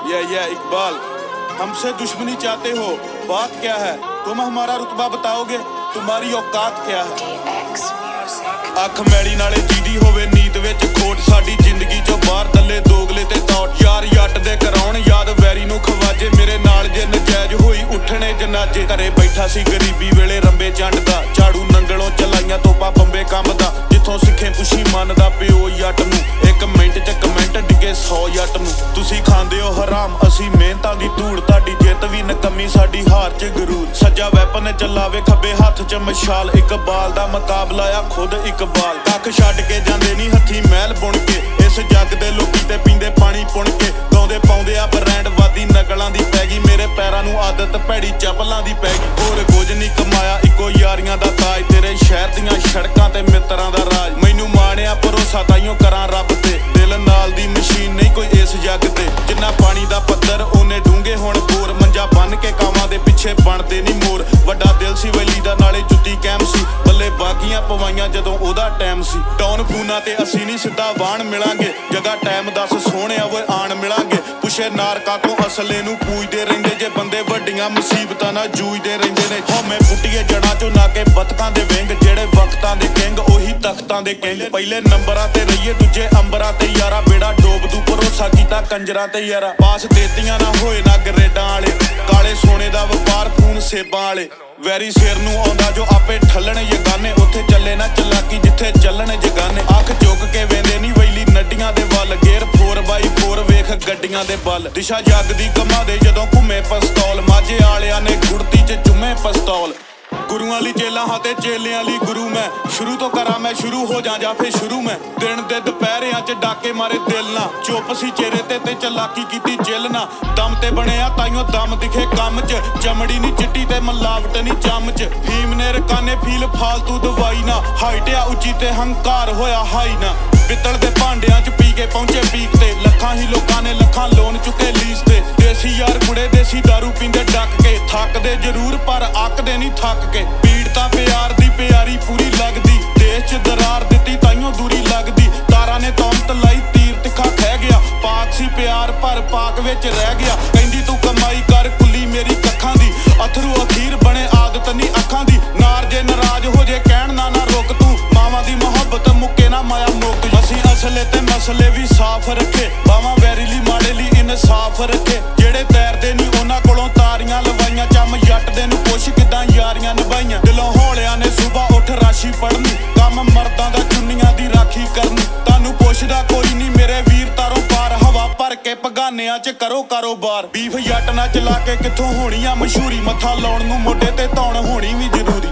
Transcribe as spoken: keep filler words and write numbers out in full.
ये ये इकबाल, हमसे दुश्मनी चाहते हो, बात क्या है? तुम हमारा रुतबा बताओगे, तुम्हारी औकात क्या है? ਅੱਖ ਮੈਲੀ ਨਾਲੇ ਜਿਹਦੀ ਹੋਵੇ ਨੀਤ ਵਿੱਚ ਖੋਟ ਸਾਡੀ ਜ਼ਿੰਦਗੀ ਚੋਂ ਬਾਹਰ ਦੱਲੇ ਦੋਗਲੇ ਤੇ ਤੌਟ ਯਾਰ ਯੱਟ ਦੇ ਕਰਾਉਣ ਯਾਦ ਵੈਰੀ ਨੂੰ ਖਵਾਜੇ ਮੇਰੇ ਨਾਲ ਜੇ ਨਜਾਇਜ਼ ਹੋਈ ਉੱਠਣੇ ਜਨਾਜੇ ਘਰੇ ਬੈਠਾ ਸੀ ਗਰੀਬੀ ਵੇਲੇ ਰੰਬੇ ਚੰਡ ਦਾ ਝਾੜੂ ਨੰਗਲੋਂ ਚਲਾਈਆਂ ਤੋਪਾ ਬੰਬੇ ਕੰਮ ਦਾ ਜਿੱਥੋਂ ਸਿੱਖੇ ਪੁੱਛੀ ਮੰਨਦਾ ਪਿਓ ਜੱਟ ਨੂੰ ਇੱਕ ਮਿੰਟ ਚ ਕਮੈਂਟ ਡਿੱਗੇ ਸੌ ਜੱਟ ਨੂੰ ਤੁਸੀਂ ਖਾਂਦੇ ਹੋ ਹਰਾਮ ਅਸੀਂ ਮਿਹਨਤਾਂ ਦੀ ਧੂੜ ਤੁਹਾਡੀ ਜਿੱਤ ਵੀ ਨਕਮੀ ਸਾਡੀ ਹਾਰ ਚ ਗਰੂਰ ਸੱਜਾ ਵੈਪਨ ਚਲਾਵੇ ਖੱਬੇ ਹੱਥ ਚ ਮਸ਼ਾਲ ਇਕਬਾਲ ਦਾ ਮੁਕਾਬਲਾ ਆ ਖੁਦ ਇਕਬਾਲ ਕੱਖ ਛੱਡ ਕੇ ਜਾਂਦੇ ਨਹੀਂ ਹੱਥੀ ਮਹਿਲ ਬੁਣ ਕੇ ਇਸ ਜੱਗ ਦੇ ਲੋਕੀ ਤੇ ਪੀਂਦੇ ਪਾਣੀ ਪੁਣ ਕੇ ਗਾਉਂਦੇ ਪਾਉਂਦੇ ਆ ਬ੍ਰਾਂਡ ਵਾਦੀ ਨਕਲਾਂ ਦੀ ਪੈ ਗਈ ਮੇਰੇ ਪੈਰਾਂ ਨੂੰ ਆਦਤ ਭੈੜੀ ਚੱਪਲਾਂ ਦੀ ਪੈ ਗਈ ਹੋਰ ਕੁਝ ਨਹੀਂ ਕਮਾਇਆ ਇੱਕੋ ਯਾਰੀਆਂ ਦਾ ਤਾਜ ਤੇਰੇ ਸ਼ਹਿਰ ਦੀਆਂ ਸੜਕਾਂ ਤੇ ਮਿੱਤਰਾਂ ਦਾ ਰਾਜ ਮੈਨੂੰ ਮਾਣਿਆ ਭਰੋਸਾ ਤਾਈਓ ਕਰਾਂ ਰੱਬ ਤੇ ਦਿਲ ਨਾਲ ਦੀ ਮਸ਼ੀਨ ਨਹੀਂ ਕੋਈ ਇਸ ਜੱਗ ਤੇ ਜਿੰਨਾ ਪਾਣੀ ਦਾ ਪੱਧਰ ਉਹਨੇ ਡੂੰਘੇ ਹੁਣ ਬੋਰ ਮੰਜਾ ਬੰਨ ਕੇ ਕਾਵਾਂ ਦੇ ਪਿੱਛੇ ਬਣਦੇ ਨਹੀਂ ਮੋਰ ਵੱਡਾ ਦਿਲ ਸੀ ਵੈਲੀ ਦਾ ਨਾਲੇ ਜੁੱਤੀ ਕੈਮ ਸੀ ਬੱਲੇ ਬਾਗੀਆਂ ਪਵਾਈਆਂ ਜਦੋਂ ਉਹਦਾ ਟਾਈਮ ਸੀ ਟਾਊਨ ਫੂਨਾ ਤੇ ਅਸੀਂ ਨਹੀਂ ਸਿੱਧਾ ਵਾਣ ਮਿਲਾਂਗੇ ਜਗਾ ਟਾਈਮ ਦੱਸ ਸੋਹਣਿਆ ਓਏ ਆਣ ਮਿਲਾਂਗੇ ਪੁੱਛੇ ਨਾਰਕਾ ਤੋਂ ਅਸਲੇ ਨੂੰ ਪੂਜਦੇ ਰਹਿੰਦੇ ਜੇ ਬੰਦੇ ਵੱਡੀਆਂ ਮੁਸੀਬਤਾਂ ਨਾਲ ਜੂਝਦੇ ਰਹਿੰਦੇ ਨੇ ਹਉਮੈ ਪੁੱਟੀਏ ਜੜਾਂ ਚੋਂ ਨਾ ਕੇ ਬਤਕਾਂ ਦੇ ਵਿੰਗ ਜਿਹੜੇ ਵਕਤਾਂ ਦੇ ਕਿੰਗ ਉਹੀ ਤਖਤਾਂ ਦੇ ਕਿੰਗ ਪਹਿਲੇ ਨੰਬਰਾਂ ਤੇ ਰਹੀਏ ਦੂਜੇ ਅੰਬਰਾਂ ਤੇ ਯਾਰਾ ਬੇੜਾ ਡੋਬ ਦੂ ਭਰੋਸਾ ਕੀਤਾ ਕੰਜਰਾਂ ਤੇ ਯਾਰਾ ਪਾਸ ਦੇਤੀਆਂ ਨਾ ਹੋਏ ਨਾ ਗਰੇਡਾਂ ਵਾਲੇ ਕਾਲੇ ਸੋਨੇ ਦਾ ਵਪਾਰ ਖੂਨ ਸੇਬਾਂ ਵਾਲੇ ਵੈਰੀ ਸਿਰ ਨੂੰ ਆਉਂਦਾ ਜੋ ਆਪੇ ਠੱਲਣ ਯਗਾਨੇ ਉੱਥੇ ਚੱਲੇ ਨਾ ਚਲਾਕੀ ਜਿੱਥੇ ਚੱਲਣ ਜਗਾਨੇ ਅੱਖ ਚੁੱਕ ਕੇ ਵੇਂਦੇ ਨਹੀਂ ਵੈਲੀ ਨੱਡੀਆਂ ਦੇ ਵੱਲ ਗੇਰ ਫੋਰ ਬਾਈ ਫੋਰ ਵੇਖ ਗੱਡੀਆਂ ਦੇ ਬਲ ਦਿਸ਼ਾ ਜੱਗ ਦੀ ਕਮਾ ਦੇ ਜਦੋਂ ਘੁੰਮੇ ਪਸਤੌਲ ਮਾਝੇ ਵਾਲਿਆਂ ਨੇ ਗੁੜਤੀ ਚ ਚੁੰਮੇ ਪਸਤੌਲ ਗੁਰੂਆਂ ਲਈ ਚੇਲਾ ਹਾਂ ਤੇ ਚੇਲਿਆਂ ਲਈ ਗੁਰੂ ਮੈਂ ਸ਼ੁਰੂ ਤੋਂ ਕਰਾਂ ਮੈਂ ਸ਼ੁਰੂ ਹੋ ਜਾ ਜਾਂ ਫੇਰ ਸ਼ੁਰੂ ਮੈਂ ਦਿਨ ਦੇ ਦੁਪਹਿਰਿਆਂ ਚ ਡਾਕੇ ਮਾਰੇ ਦਿਲ ਨਾ ਚੁੱਪ ਸੀ ਚਿਹਰੇ ਤੇ ਤੇ ਚਲਾਕੀ ਕੀਤੀ ਜਿੱਲ ਨਾ ਦਮ ਤੇ ਬਣਿਆ ਤਾਈਓ ਦਮ ਦਿਖੇ ਕੰਮ ਚ ਚਮੜੀ ਨਹੀਂ ਚਿੱਟੀ ਤੇ ਮਲਾਵਟ ਨਹੀਂ ਚਮ ਚ ਫੀਮ ਨੇ ਰਕਾਨੇ ਫੀਲ ਫਾਲਤੂ ਦਵਾਈ ਨਾ ਹਾਈਟ ਆ ਉੱਚੀ ਤੇ ਹੰਕਾਰ ਹੋਇਆ ਹਾਈ ਨਾ ਪਿੱਤਲ ਦੇ ਭਾਂਡਿਆਂ ਚ ਪੀ ਕੇ ਪਹੁੰਚੇ ਪੀਕ ਤੇ ਲੱਖਾਂ ਹੀ ਲੋਕਾਂ ਨੇ ਲੱਖਾਂ ਲੋਨ ਚੁੱਕੇ ਲੀਸ ਤੇ ਦੇਸੀ ਯਾਰ ਕੁੜੇ ਦੇਸੀ ਦਾਰੂ ਪੀਂਦੇ ਡੱਕ ਕੇ ਥੱਕਦੇ ਜ਼ਰੂਰ ਪਰ ਅੱਕਦੇ ਨਹੀਂ ਥੱਕ ਕੇ ਪੀੜ ਤਾਂ ਪਿਆਰ ਦੀ ਪਿਆਰੀ ਪੂਰੀ ਲੱਗਦੀ ਦੇਸ਼ ਚ ਦਰਾਰ ਦਿੱਤੀ ਤਾਈਓ ਦੂਰੀ ਲੱਗਦੀ ਤਾਰਾਂ ਨੇ ਤੌਮਤ ਲਾਈ ਤੀਰ ਤਿੱਖਾ ਖਹਿ ਗਿਆ ਪਾਕ ਸੀ ਪਿਆਰ ਪਰ ਪਾਕ ਵਿੱਚ ਰਹਿ ਗਿਆ ਕਹਿੰਦੀ ਤੂੰ ਕਮਾਈ ਕਰ ਕੁੱਲੀ ਮੇਰੀ ਕੱਖਾਂ ਦੀ ਅਥਰੂ ਅਖੀਰ ਬਣੇ ਆਦਤ ਨਹੀਂ ਅੱਖਾਂ ਦੀ ਨਾਰ ਜੇ ਨਾਰਾਜ਼ ਹੋ ਜੇ ਕਹਿਣ ਨਾ ਨਾ ਰੁਕ ਤੂੰ ਮਾਵਾਂ ਦੀ ਮੁਹੱਬਤ ਮੁੱਕੇ ਨਾ ਮਾਇਆ ਮੁੱਕ ਅਸੀਂ ਅਸਲੇ ਤੇ ਮਸਲੇ ਵੀ ਸਾਫ਼ ਰੱਖੇ ਬਾਵਾਂ ਵੈਰੀ ਲਈ ਮਾੜੇ ਲਈ ਇਨਸਾਫ ਰੱਖੇ ਜਿਹੜੇ ਤੈਰਦੇ ਨਹੀਂ ਉਹਨਾਂ ਕੋਲੋਂ ਤਾਰੀਆਂ ਲਵਾਈਆਂ ਚੰਮ ਜੱਟ ਦੇ ਨੂੰ ਪੁੱਛ ਕਿੱਦਾਂ ਯਾਰੀਆਂ ਨਿਭਾਈਆਂ ਦਿਲੋਂ ਹੌਲਿਆਂ ਨੇ ਸੁਬਾ ਉੱਠ ਰਾਸ਼ੀ ਪੜਨੀ ਕੰਮ ਮਰਦਾਂ ਦਾ ਚੁੰਨੀਆਂ ਦੀ ਰਾਖੀ ਕਰਨੀ ਤੁਹਾਨੂੰ ਪੁੱਛਦਾ ਕੋਈ ਨਹੀਂ ਮੇਰੇ ਵੀਰ ਤਾਰੋਂ ਪਾਰ ਹਵਾ ਭਰ ਕੇ ਪਗਾਨਿਆਂ ਚ ਕਰੋ ਕਾਰੋਬਾਰ ਬੀਫ ਜੱਟ ਨਾ ਚਲਾ ਕੇ ਕਿੱਥੋਂ ਹੋਣੀ ਆ ਮਸ਼ਹੂਰੀ ਮੱਥਾ ਲਾਉਣ ਨੂੰ ਮੋਢੇ ਤੇ ਧੌਣ ਹੋਣੀ ਵੀ ਜ਼ਰੂਰੀ